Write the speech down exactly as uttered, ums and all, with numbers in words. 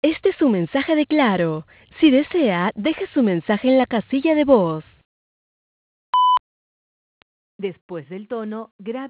Este es su mensaje de Claro. Si desea, deje su mensaje en la casilla de voz. Después del tono, grabe